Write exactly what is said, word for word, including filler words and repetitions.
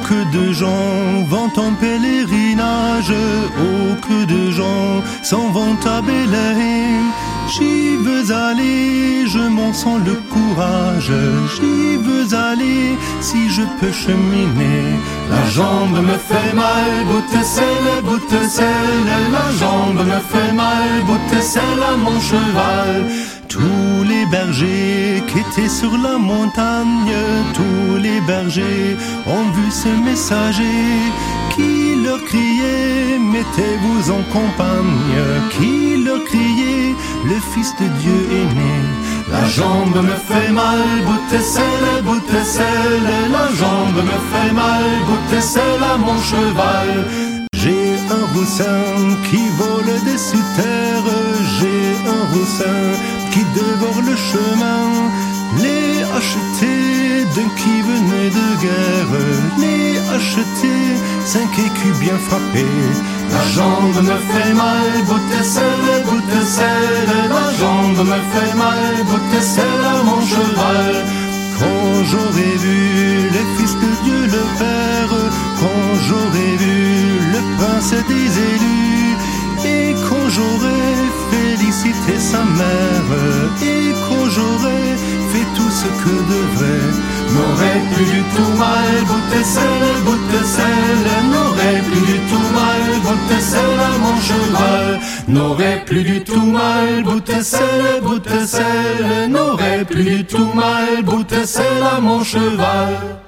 que de gens vont en pèlerinage, oh que de gens s'en vont à Bethléem. J'y veux aller, je m'en sens le courage. J'y veux aller, si je peux cheminer. La jambe me fait mal, Boutecelle, Boutecelle. La jambe me fait mal, Boutecelle à mon cheval. Tous les bergers qui étaient sur la montagne, tous les bergers ont vu ce messager qui leur criait, mettez-vous en campagne, qui leur criait, le Fils de Dieu est né. La jambe me fait mal, Boutecelle, Boutecelle. La jambe me fait mal, Boutecelle à mon cheval. J'ai un roussin qui vole dessus terre, j'ai un roussin qui dévore le chemin. Les acheter d'un qui venait de guerre, les acheter cinq écus bien frappés. La jambe me fait mal, Boutecelle, Boutecelle. La jambe me fait mal, Boutecelle à mon cheval. Quand j'aurai vu les fils de Dieu le Père, quand j'aurai vu le prince des élus, et quand j'aurai félicité sa mère, et quand j'aurai fait tout ce que devrait, n'aurait plus du tout mal, Boutecelle, Boutecelle. N'aurait plus du tout mal, Boutecelle à mon cheval. N'aurait plus du tout mal, Boutecelle, Boutecelle. N'aurait plus du tout mal, Boutecelle à mon cheval.